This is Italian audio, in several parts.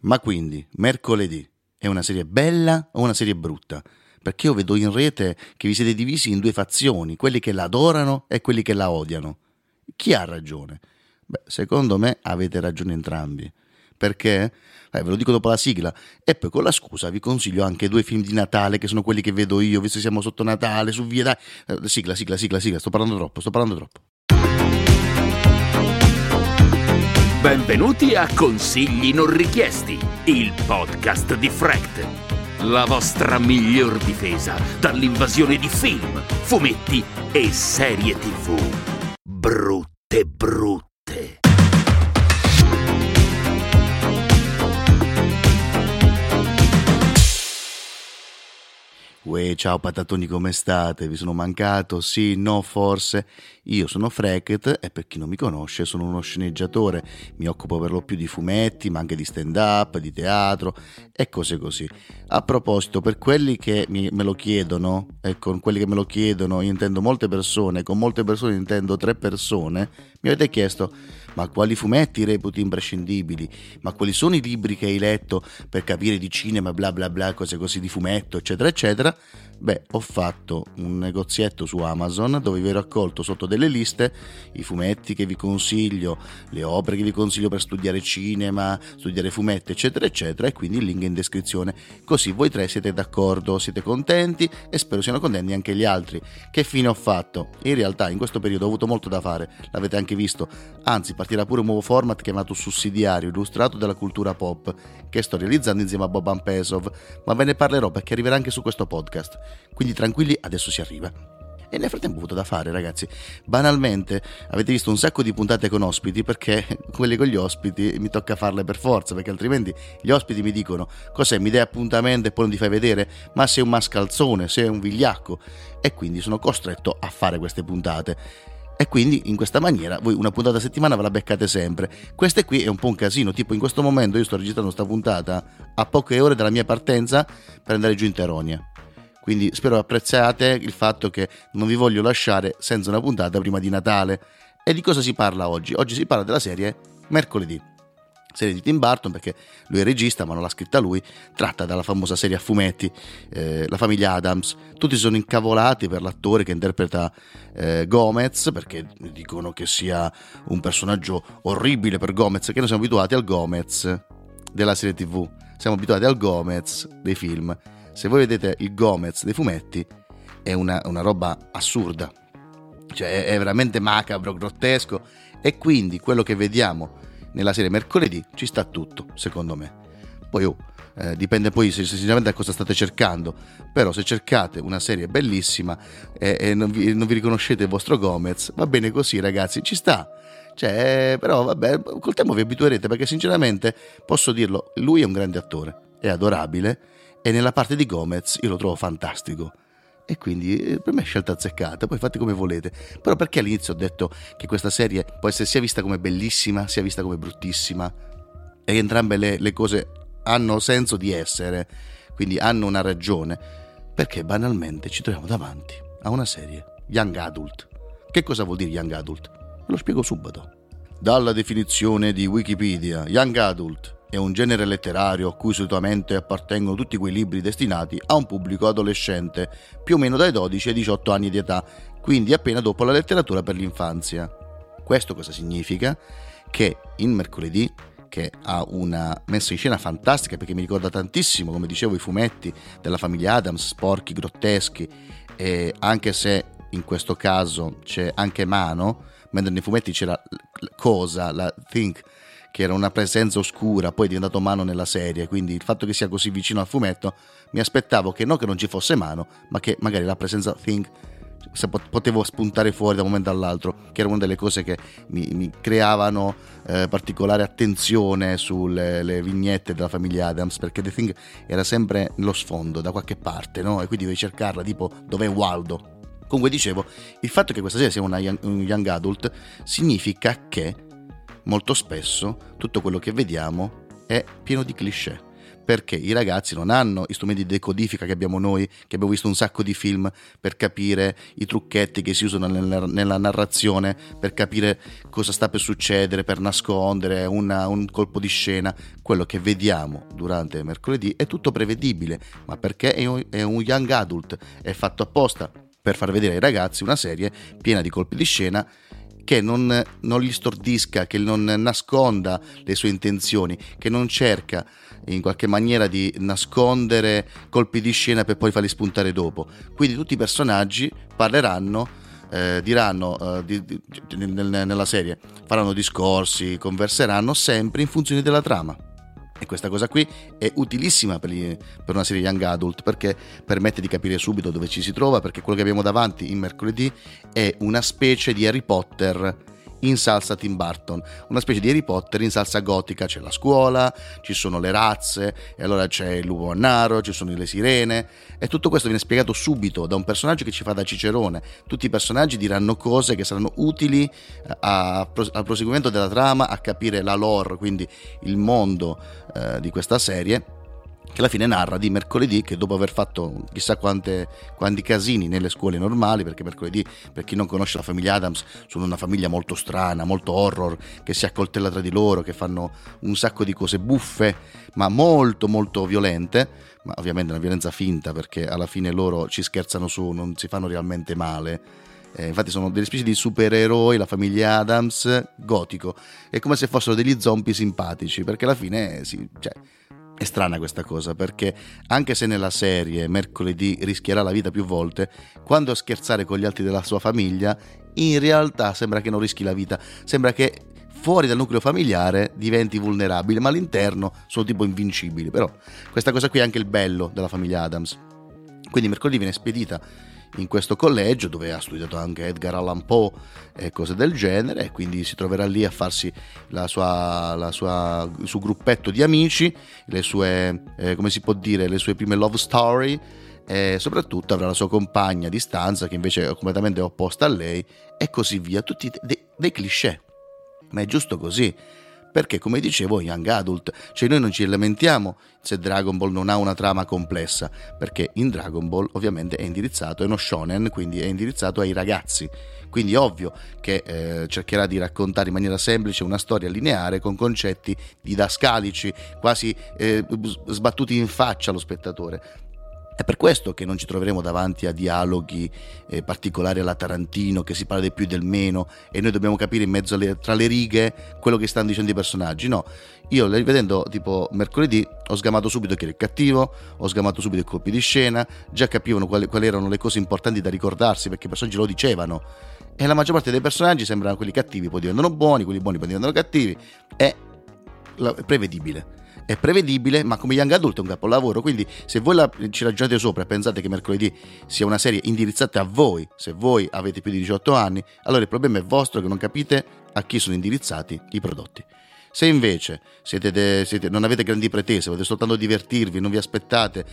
Ma quindi, mercoledì è una serie bella o una serie brutta? Perché io vedo in rete che vi siete divisi in due fazioni, quelli che la adorano e quelli che la odiano. Chi ha ragione? Beh, secondo me avete ragione entrambi. Perché? Ve lo dico dopo la sigla. E poi con la scusa vi consiglio anche 2 film di Natale che sono quelli che vedo io, visto che siamo sotto Natale, su via dai. Sigla, sto parlando troppo. Benvenuti a Consigli non richiesti, il podcast di Fract, la vostra miglior difesa dall'invasione di film, fumetti e serie TV. Brutte. Uè, ciao patatoni, come state? Vi sono mancato? Sì, no, forse? Io sono Fracket e per chi non mi conosce sono uno sceneggiatore, mi occupo per lo più di fumetti, ma anche di stand-up, di teatro e cose così. A proposito, per quelli che me lo chiedono, e con quelli che me lo chiedono io intendo molte persone, con molte persone intendo 3 persone, mi avete chiesto: ma quali fumetti reputi imprescindibili? Ma quali sono i libri che hai letto per capire di cinema, bla bla bla, cose così di fumetto, eccetera, eccetera? Beh, ho fatto un negozietto su Amazon dove vi ho raccolto sotto delle liste i fumetti che vi consiglio, le opere che vi consiglio per studiare cinema, studiare fumetti, eccetera, eccetera, e quindi il link è in descrizione. Così voi 3 siete d'accordo, siete contenti e spero siano contenti anche gli altri. Che fine ho fatto? In realtà in questo periodo ho avuto molto da fare, l'avete anche visto, anzi partirà pure un nuovo format chiamato Sussidiario, illustrato dalla cultura pop, che sto realizzando insieme a Boban Pesov, ma ve ne parlerò perché arriverà anche su questo podcast, quindi tranquilli, adesso si arriva. E nel frattempo ho avuto da fare, ragazzi. Banalmente avete visto un sacco di puntate con ospiti, perché quelle con gli ospiti mi tocca farle per forza, perché altrimenti gli ospiti mi dicono: cos'è, mi dai appuntamento e poi non ti fai vedere? Ma sei un mascalzone, sei un vigliacco. E quindi sono costretto a fare queste puntate. E quindi in questa maniera voi una puntata a settimana ve la beccate sempre. Queste qui è un po' un casino, tipo in questo momento io sto registrando sta puntata a poche ore dalla mia partenza per andare giù in Teronia. Quindi spero apprezzate il fatto che non vi voglio lasciare senza una puntata prima di Natale. E di cosa si parla oggi? Oggi si parla della serie Mercoledì, serie di Tim Burton, perché lui è regista ma non l'ha scritta lui, tratta dalla famosa serie a fumetti La famiglia Addams. Tutti sono incavolati per l'attore che interpreta Gomez, perché dicono che sia un personaggio orribile per Gomez, che noi siamo abituati al Gomez della serie TV, siamo abituati al Gomez dei film. Se voi vedete il Gomez dei fumetti è una roba assurda, cioè è veramente macabro, grottesco, e quindi quello che vediamo nella serie Mercoledì ci sta tutto, secondo me. Poi dipende poi sinceramente da cosa state cercando, però se cercate una serie bellissima e non vi riconoscete il vostro Gomez, va bene così, ragazzi, ci sta. Cioè, però vabbè, col tempo vi abituerete, perché sinceramente posso dirlo, lui è un grande attore, è adorabile, e nella parte di Gomez io lo trovo fantastico. E quindi per me è scelta azzeccata, poi fate come volete. Però perché all'inizio ho detto che questa serie può essere sia vista come bellissima sia vista come bruttissima, e entrambe le cose hanno senso di essere, quindi hanno una ragione? Perché banalmente ci troviamo davanti a una serie young adult. Che cosa vuol dire young adult? Ve lo spiego subito. Dalla definizione di Wikipedia, young adult è un genere letterario a cui solitamente appartengono tutti quei libri destinati a un pubblico adolescente, più o meno dai 12 ai 18 anni di età, quindi appena dopo la letteratura per l'infanzia. Questo cosa significa? Che in Mercoledì, che ha una messa in scena fantastica, perché mi ricorda tantissimo, come dicevo, i fumetti della famiglia Addams, sporchi, grotteschi, e anche se in questo caso c'è anche mano, mentre nei fumetti c'era cosa, la Think, che era una presenza oscura, poi è diventato mano nella serie, quindi il fatto che sia così vicino al fumetto mi aspettavo che non ci fosse mano, ma che magari la presenza Think se potevo spuntare fuori da un momento all'altro, che era una delle cose che mi creavano particolare attenzione sulle vignette della famiglia Addams, perché The Thing era sempre nello sfondo da qualche parte, no? E quindi devi cercarla, tipo dov'è Waldo. Comunque dicevo, il fatto che questa serie sia un young adult significa che molto spesso tutto quello che vediamo è pieno di cliché, perché i ragazzi non hanno gli strumenti di decodifica che abbiamo noi, che abbiamo visto un sacco di film per capire i trucchetti che si usano nella narrazione, per capire cosa sta per succedere, per nascondere un colpo di scena. Quello che vediamo durante mercoledì è tutto prevedibile, ma perché è un young adult, è fatto apposta per far vedere ai ragazzi una serie piena di colpi di scena che non li stordisca, che non nasconda le sue intenzioni, che non cerca in qualche maniera di nascondere colpi di scena per poi farli spuntare dopo. Quindi tutti i personaggi parleranno, diranno nella serie, faranno discorsi, converseranno sempre in funzione della trama. E questa cosa qui è utilissima per una serie young adult, perché permette di capire subito dove ci si trova, perché quello che abbiamo davanti in mercoledì è una specie di Harry Potter in salsa Tim Burton, una specie di Harry Potter in salsa gotica. C'è la scuola, ci sono le razze, e allora c'è il lupo mannaro, ci sono le sirene, e tutto questo viene spiegato subito da un personaggio che ci fa da cicerone. Tutti i personaggi diranno cose che saranno utili al proseguimento della trama, a capire la lore, quindi il mondo di questa serie, che alla fine narra di mercoledì, che dopo aver fatto chissà quanti casini nelle scuole normali, perché mercoledì, per chi non conosce la famiglia Addams, sono una famiglia molto strana, molto horror, che si accoltella tra di loro, che fanno un sacco di cose buffe ma molto molto violente, ma ovviamente una violenza finta, perché alla fine loro ci scherzano su, non si fanno realmente male. Infatti sono delle specie di supereroi, la famiglia Addams gotico, è come se fossero degli zombie simpatici, perché alla fine è strana questa cosa, perché anche se nella serie mercoledì rischierà la vita più volte, quando a scherzare con gli altri della sua famiglia, in realtà sembra che non rischi la vita, sembra che fuori dal nucleo familiare diventi vulnerabile, ma all'interno sono tipo invincibili. Però questa cosa qui è anche il bello della famiglia Addams. Quindi mercoledì viene spedita in questo collegio dove ha studiato anche Edgar Allan Poe e cose del genere, e quindi si troverà lì a farsi il suo gruppetto di amici, le sue come si può dire, le sue prime love story, e soprattutto avrà la sua compagna di stanza che invece è completamente opposta a lei, e così via. Tutti dei cliché, ma è giusto così, perché come dicevo young adult, cioè noi non ci lamentiamo se Dragon Ball non ha una trama complessa, perché in Dragon Ball ovviamente è uno shonen, quindi è indirizzato ai ragazzi, quindi è ovvio che cercherà di raccontare in maniera semplice una storia lineare con concetti didascalici quasi sbattuti in faccia allo spettatore. È per questo che non ci troveremo davanti a dialoghi particolari alla Tarantino, che si parla del più e del meno e noi dobbiamo capire in mezzo tra le righe quello che stanno dicendo i personaggi. No, io vedendo tipo mercoledì ho sgamato subito chi era il cattivo, ho sgamato subito i colpi di scena, già capivano quali erano le cose importanti da ricordarsi, perché i personaggi lo dicevano, e la maggior parte dei personaggi sembrano quelli cattivi poi diventano buoni, quelli buoni poi diventano cattivi. È prevedibile. È prevedibile, ma come young adult è un capolavoro. Quindi se voi ci ragionate sopra e pensate che mercoledì sia una serie indirizzata a voi, se voi avete più di 18 anni, allora il problema è vostro, che non capite a chi sono indirizzati i prodotti. Se invece non avete grandi pretese, volete soltanto divertirvi, non vi aspettate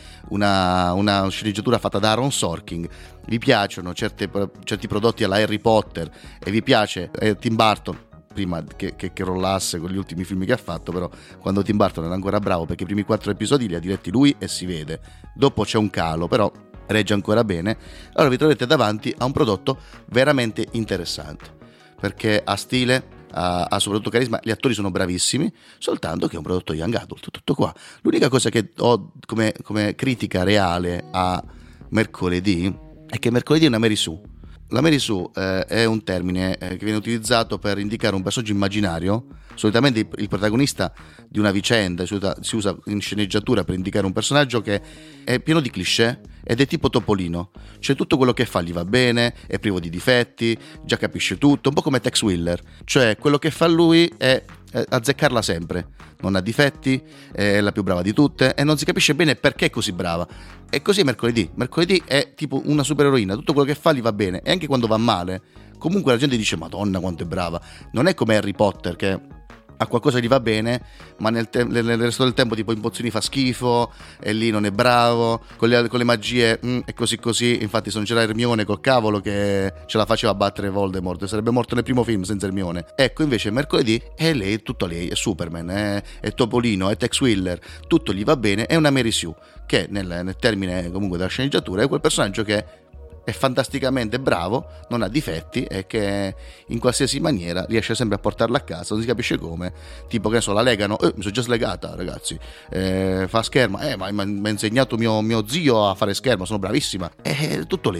una sceneggiatura fatta da Aaron Sorkin, vi piacciono certi prodotti alla Harry Potter e vi piace Tim Burton, prima che rollasse con gli ultimi film che ha fatto, però quando Tim Burton era ancora bravo, perché i primi 4 episodi li ha diretti lui e si vede, dopo c'è un calo, però regge ancora bene, allora vi troverete davanti a un prodotto veramente interessante, perché ha stile, ha soprattutto carisma, gli attori sono bravissimi, soltanto che è un prodotto young adult, tutto qua. L'unica cosa che ho come critica reale a mercoledì è che mercoledì è una Mary Sue. La Mary Sue è un termine che viene utilizzato per indicare un personaggio immaginario. Solitamente il protagonista di una vicenda si usa in sceneggiatura per indicare un personaggio che è pieno di cliché ed è tipo Topolino, cioè tutto quello che fa gli va bene, è privo di difetti, già capisce tutto, un po' come Tex Willer, cioè quello che fa lui è azzeccarla sempre, non ha difetti, è la più brava di tutte e non si capisce bene perché è così brava. E così è mercoledì è tipo una supereroina, tutto quello che fa gli va bene, e anche quando va male comunque la gente dice Madonna quanto è brava. Non è come Harry Potter, che a qualcosa gli va bene, ma nel resto del tempo tipo in pozioni fa schifo e lì non è bravo, con le magie è così. Infatti se non c'era Hermione col cavolo che ce la faceva battere Voldemort, sarebbe morto nel primo film senza Hermione. Ecco, invece mercoledì è lei, tutto lei, è Superman, è Topolino, è Tex Willer, tutto gli va bene, è una Mary Sue, che nel termine comunque della sceneggiatura è quel personaggio che è fantasticamente bravo, non ha difetti e che in qualsiasi maniera riesce sempre a portarla a casa, non si capisce come, tipo che ne so, la legano, mi sono già slegata ragazzi, fa scherma, ma mi ha insegnato mio zio a fare scherma, sono bravissima, tutto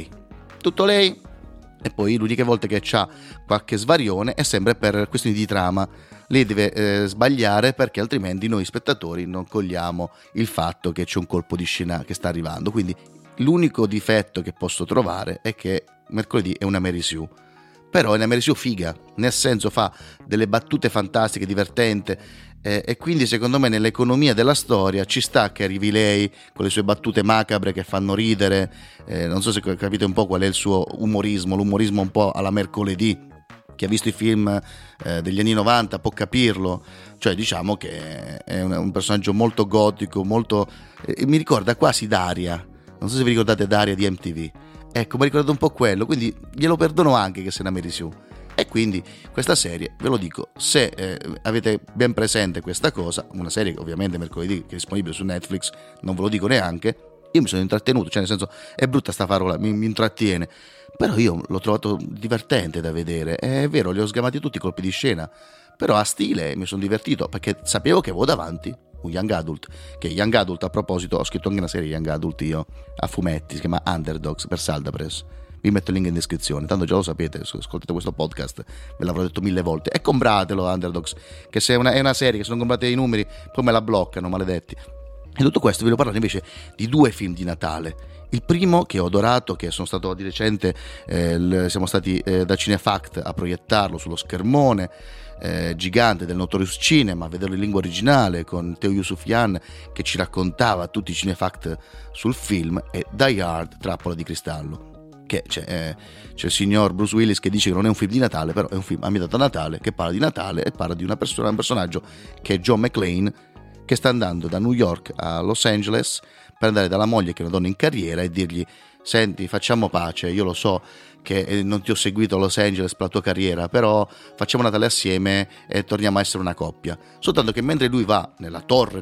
lei. E poi l'unica volta che c'ha qualche svarione è sempre per questioni di trama, lei deve sbagliare perché altrimenti noi spettatori non cogliamo il fatto che c'è un colpo di scena che sta arrivando, quindi l'unico difetto che posso trovare è che mercoledì è una Mary Sue, però è una Mary Sue figa, nel senso fa delle battute fantastiche, divertente, e quindi secondo me nell'economia della storia ci sta che arrivi lei con le sue battute macabre che fanno ridere, non so se capite un po' qual è il suo umorismo, l'umorismo un po' alla mercoledì. Chi ha visto i film degli anni 90 può capirlo, cioè diciamo che è un personaggio molto gotico, molto mi ricorda quasi Daria. Non so se vi ricordate Daria di MTV. Ecco, mi ha ricordato un po' quello, quindi glielo perdono anche che sia una Mary Sue. E quindi questa serie, ve lo dico, se avete ben presente questa cosa, una serie che ovviamente mercoledì che è disponibile su Netflix, non ve lo dico neanche, io mi sono intrattenuto, cioè nel senso, è brutta sta parola, mi intrattiene, però io l'ho trovato divertente da vedere, è vero, li ho sgamati tutti i colpi di scena, però a stile mi sono divertito, perché sapevo che avevo davanti un young adult, che young adult, a proposito, ho scritto anche una serie young adult io a fumetti, si chiama Underdogs per Saldapress, vi metto il link in descrizione, tanto già lo sapete, ascoltate questo podcast, ve l'avrò detto 1000 volte, e compratelo Underdogs, che se è una serie che se non comprate i numeri poi me la bloccano, maledetti. E tutto questo vi devo parlare invece di 2 film di Natale. Il primo, che ho adorato, che sono stato di recente, siamo stati da Cinefact a proiettarlo sullo schermone gigante del Notorious Cinema, a vederlo in lingua originale con Teo Yusufian che ci raccontava tutti i Cinefact sul film, è Die Hard, Trappola di cristallo, che c'è il signor Bruce Willis che dice che non è un film di Natale, però è un film ambientato a Natale, che parla di Natale e parla di un personaggio che è John McClane, che sta andando da New York a Los Angeles per andare dalla moglie che è una donna in carriera e dirgli: senti, facciamo pace, io lo so che non ti ho seguito a Los Angeles per la tua carriera, però facciamo Natale assieme e torniamo a essere una coppia. Soltanto che mentre lui va nella torre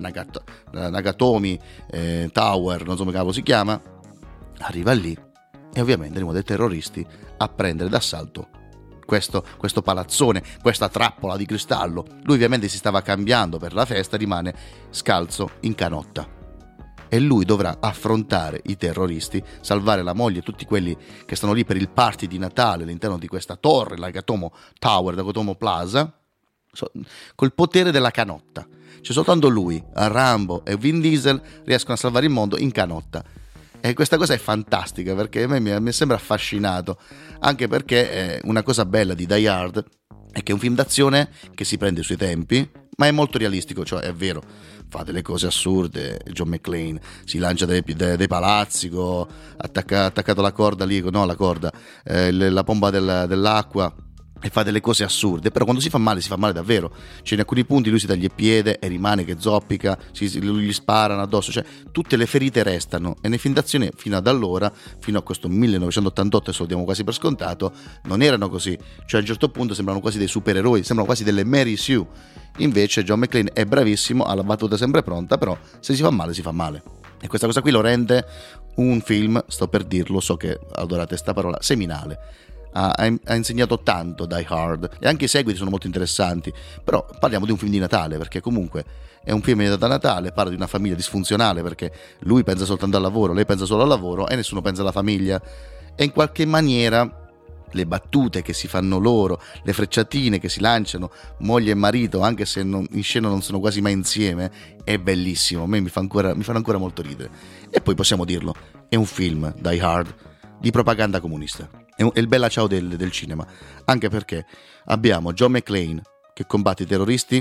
Nagatomi Tower, non so come cavolo si chiama, arriva lì e ovviamente arrivano dei terroristi a prendere d'assalto questo palazzone, questa trappola di cristallo. Lui ovviamente si stava cambiando per la festa, rimane scalzo in canotta e lui dovrà affrontare i terroristi, salvare la moglie e tutti quelli che stanno lì per il party di Natale all'interno di questa torre, la Nagatomo Tower, Nagatomo Plaza, col potere della canotta. C'è soltanto lui, Rambo e Vin Diesel riescono a salvare il mondo in canotta. E questa cosa è fantastica, perché a me mi sembra affascinato, anche perché una cosa bella di Die Hard è che è un film d'azione che si prende i suoi tempi, ma è molto realistico, cioè è vero, fa delle cose assurde. John McClane si lancia dai palazzi, attaccato la corda lì, no la corda, la pompa dell'acqua, e fa delle cose assurde, però quando si fa male davvero. Cioè in alcuni punti lui si taglia il piede e rimane che zoppica, gli sparano addosso, cioè tutte le ferite restano. E nei film d'azione fino ad allora, fino a questo 1988, se lo diamo quasi per scontato, non erano così. Cioè a un certo punto sembrano quasi dei supereroi, sembrano quasi delle Mary Sue. Invece John McClane è bravissimo, ha la battuta sempre pronta, però se si fa male si fa male. E questa cosa qui lo rende un film, sto per dirlo, so che adorate sta parola, seminale. Ha insegnato tanto Die Hard, e anche i seguiti sono molto interessanti, però parliamo di un film di Natale, perché comunque è un film da Natale, parla di una famiglia disfunzionale, perché lui pensa soltanto al lavoro, lei pensa solo al lavoro e nessuno pensa alla famiglia, e in qualche maniera le battute che si fanno loro, le frecciatine che si lanciano moglie e marito, anche se in scena non sono quasi mai insieme, è bellissimo. A me mi fanno ancora molto ridere. E poi possiamo dirlo, è un film, Die Hard, di propaganda comunista, è il bella ciao del cinema, anche perché abbiamo John McClane che combatte i terroristi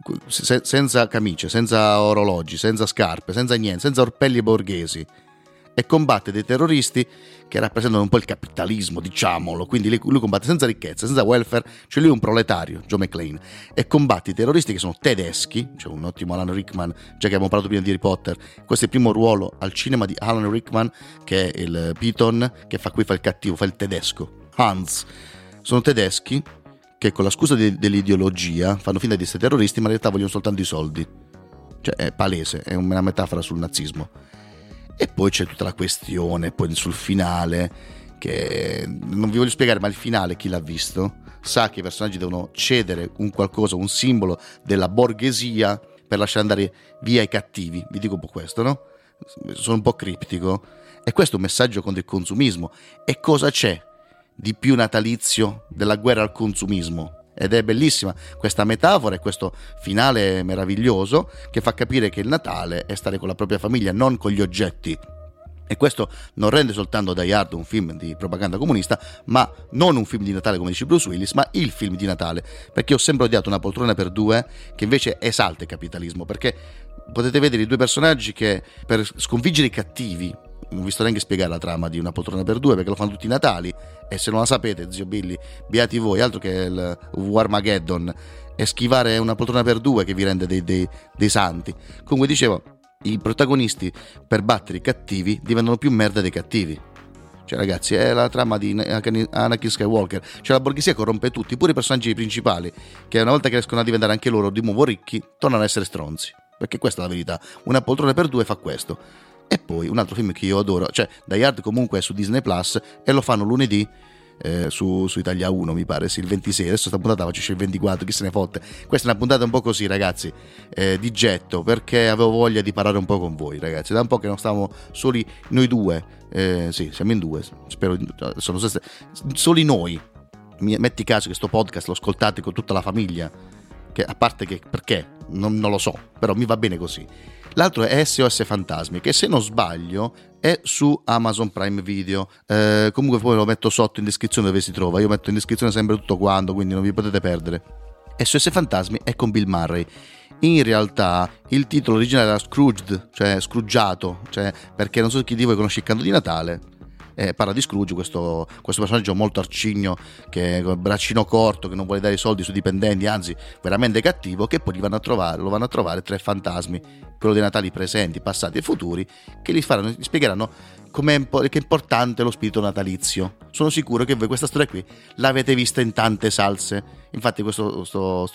senza camicie, senza orologi, senza scarpe, senza niente, senza orpelli borghesi, e combatte dei terroristi che rappresentano un po' il capitalismo, diciamolo, quindi lui combatte senza ricchezza, senza welfare, cioè lui è un proletario, Joe McClane, e combatte i terroristi che sono tedeschi, cioè un ottimo Alan Rickman, già che abbiamo parlato prima di Harry Potter, questo è il primo ruolo al cinema di Alan Rickman, che è il Piton, che fa il cattivo, fa il tedesco, Hans. Sono tedeschi che con la scusa dell'ideologia fanno finta di essere terroristi, ma in realtà vogliono soltanto i soldi. Cioè è palese, è una metafora sul nazismo. E poi c'è tutta la questione poi sul finale, che non vi voglio spiegare, ma il finale, chi l'ha visto sa che i personaggi devono cedere un qualcosa, un simbolo della borghesia per lasciare andare via i cattivi. Vi dico un po' questo, no? Sono un po' criptico, e questo è un messaggio contro il consumismo. E cosa c'è di più natalizio della guerra al consumismo? Ed è bellissima questa metafora e questo finale meraviglioso che fa capire che il Natale è stare con la propria famiglia, non con gli oggetti. E questo non rende soltanto Die Hard un film di propaganda comunista, ma non un film di Natale come dice Bruce Willis, ma il film di Natale, perché ho sempre odiato Una poltrona per due, che invece esalta il capitalismo, perché potete vedere i due personaggi che per sconfiggere i cattivi, non vi sto neanche a spiegare la trama di Una poltrona per due perché lo fanno tutti i Natali, e se non la sapete, zio Billy, beati voi, altro che il Warmageddon, e schivare Una poltrona per due che vi rende dei santi. Comunque dicevo, i protagonisti per battere i cattivi diventano più merda dei cattivi. Cioè ragazzi, è la trama di Anakin Skywalker, cioè la borghesia corrompe tutti, pure i personaggi principali, che una volta che riescono a diventare anche loro di nuovo ricchi, tornano ad essere stronzi, perché questa è la verità. Una poltrona per due fa questo. E poi un altro film che io adoro, cioè Die Hard comunque è su Disney Plus e lo fanno lunedì su Italia 1 mi pare, sì, il 26, adesso sta puntata faccio il 24, chi se ne fotte. Questa è una puntata un po' così ragazzi, di getto, perché avevo voglia di parlare un po' con voi ragazzi, da un po' che non stavamo soli noi due, sì, siamo in due, spero sono soli noi. Metti caso che sto podcast lo ascoltate con tutta la famiglia, che a parte che perché non lo so, però mi va bene così. L'altro è SOS Fantasmi, che se non sbaglio è su Amazon Prime Video, comunque poi lo metto sotto in descrizione dove si trova, io metto in descrizione sempre tutto quanto, quindi non vi potete perdere. SOS Fantasmi è con Bill Murray. In realtà il titolo originale era Scrooged, cioè scruggiato, cioè perché non so chi di voi conosce Il Canto di Natale. Parla di Scrooge, questo personaggio molto arcigno, che con il braccino corto, che non vuole dare i soldi ai suoi dipendenti, anzi veramente cattivo, che poi lo vanno a trovare tre fantasmi, quello dei Natali presenti, passati e futuri, che gli spiegheranno che è importante lo spirito natalizio. Sono sicuro che voi questa storia qui l'avete vista in tante salse. Infatti questo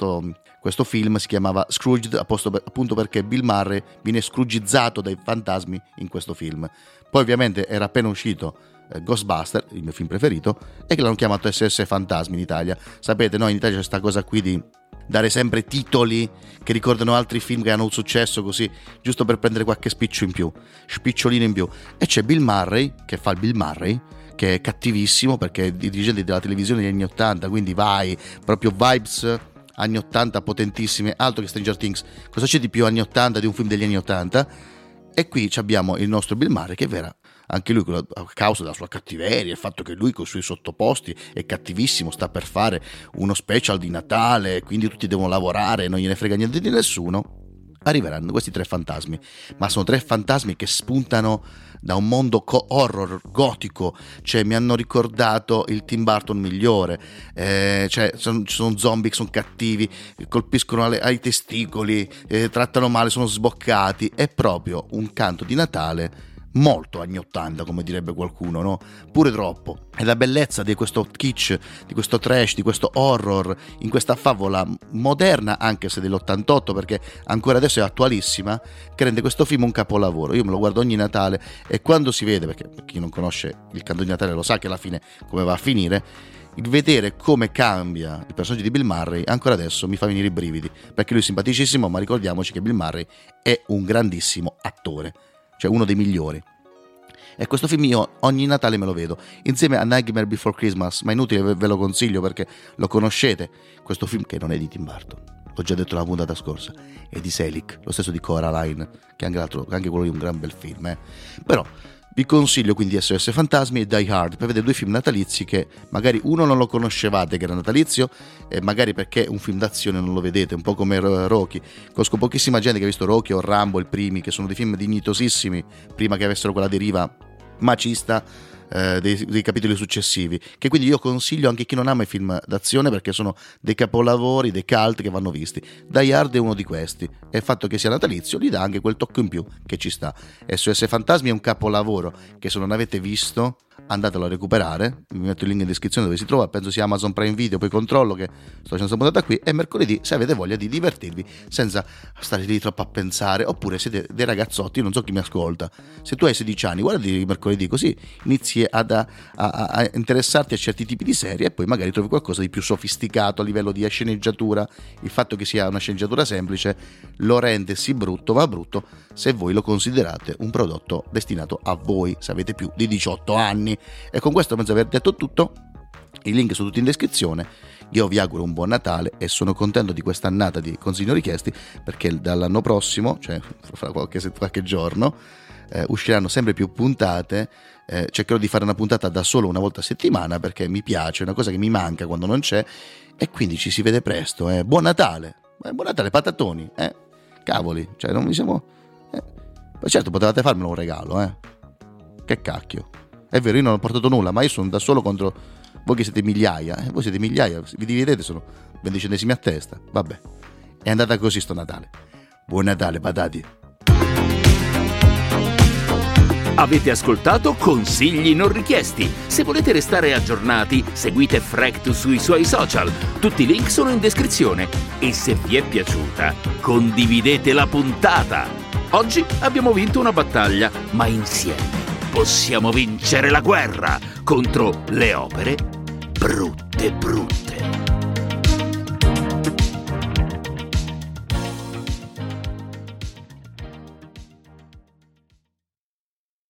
film si chiamava Scrooged appunto perché Bill Murray viene scrugizzato dai fantasmi in questo film. Poi ovviamente era appena uscito Ghostbuster, il mio film preferito, e che l'hanno chiamato SS Fantasmi in Italia. Sapete, no, in Italia c'è questa cosa qui di dare sempre titoli che ricordano altri film che hanno successo, così giusto per prendere qualche spicciolino in più. E c'è Bill Murray che fa il Bill Murray, che è cattivissimo perché è dirigente della televisione degli anni 80, quindi vai proprio vibes anni 80 potentissime, altro che Stranger Things. Cosa c'è di più anni 80 di un film degli anni 80? E qui abbiamo il nostro Bill Murray che è vera, anche lui a causa della sua cattiveria, il fatto che lui con i suoi sottoposti è cattivissimo, sta per fare uno special di Natale, quindi tutti devono lavorare, non gliene frega niente di nessuno. Arriveranno questi tre fantasmi, ma sono tre fantasmi che spuntano da un mondo horror gotico, cioè mi hanno ricordato il Tim Burton migliore, cioè sono zombie che sono cattivi, colpiscono ai testicoli, trattano male, sono sboccati. È proprio un canto di Natale molto anni 80, come direbbe qualcuno, no? Pure troppo. E la bellezza di questo kitsch, di questo trash, di questo horror in questa favola moderna, anche se dell'88, perché ancora adesso è attualissima, che rende questo film un capolavoro. Io me lo guardo ogni Natale e quando si vede, perché chi non conosce Il Canto di Natale lo sa che alla fine come va a finire, il vedere come cambia il personaggio di Bill Murray ancora adesso mi fa venire i brividi, perché lui è simpaticissimo, ma ricordiamoci che Bill Murray è un grandissimo attore, cioè uno dei migliori. E questo film io ogni Natale me lo vedo insieme a Nightmare Before Christmas, ma è inutile, ve lo consiglio perché lo conoscete, questo film che non è di Tim Burton, l'ho già detto la puntata scorsa, è di Selig, lo stesso di Coraline, che anche quello è un gran bel film, Però vi consiglio quindi SOS Fantasmi e Die Hard per vedere due film natalizi che magari uno non lo conoscevate che era natalizio, e magari perché un film d'azione non lo vedete, un po' come Rocky. Conosco pochissima gente che ha visto Rocky o Rambo, i primi, che sono dei film dignitosissimi prima che avessero quella deriva macista dei capitoli successivi, che quindi io consiglio anche a chi non ama i film d'azione, perché sono dei capolavori, dei cult che vanno visti. Die Hard è uno di questi, e il fatto che sia natalizio gli dà anche quel tocco in più che ci sta. SOS Fantasmi è un capolavoro che, se non avete visto, andatelo a recuperare, mi metto il link in descrizione dove si trova, penso sia Amazon Prime Video, poi controllo che sto facendo questa puntata qui, e mercoledì, se avete voglia di divertirvi senza stare lì troppo a pensare, oppure siete dei ragazzotti, non so chi mi ascolta, se tu hai 16 anni guardati mercoledì, così inizi a interessarti a certi tipi di serie, e poi magari trovi qualcosa di più sofisticato a livello di sceneggiatura. Il fatto che sia una sceneggiatura semplice lo rende sì brutto, ma brutto se voi lo considerate un prodotto destinato a voi, se avete più di 18 anni. E con questo penso aver detto tutto. I link sono tutti in descrizione. Io vi auguro un buon Natale e sono contento di questa annata di consigli non richiesti, perché dall'anno prossimo, cioè fra qualche giorno, usciranno sempre più puntate. Cercherò di fare una puntata da solo una volta a settimana, perché mi piace, è una cosa che mi manca quando non c'è, e quindi ci si vede presto. Buon Natale, buon Natale patatoni, cavoli, cioè non mi siamo... Ma certo, potevate farmelo un regalo, che cacchio. È vero, io non ho portato nulla, ma io sono da solo contro voi che siete migliaia. Voi siete migliaia, vi dividete, sono 20 centesimi a testa. Vabbè, è andata così sto Natale. Buon Natale, patati. Avete ascoltato Consigli non richiesti. Se volete restare aggiornati, seguite Frect sui suoi social. Tutti i link sono in descrizione. E se vi è piaciuta, condividete la puntata. Oggi abbiamo vinto una battaglia, ma insieme possiamo vincere la guerra contro le opere brutte.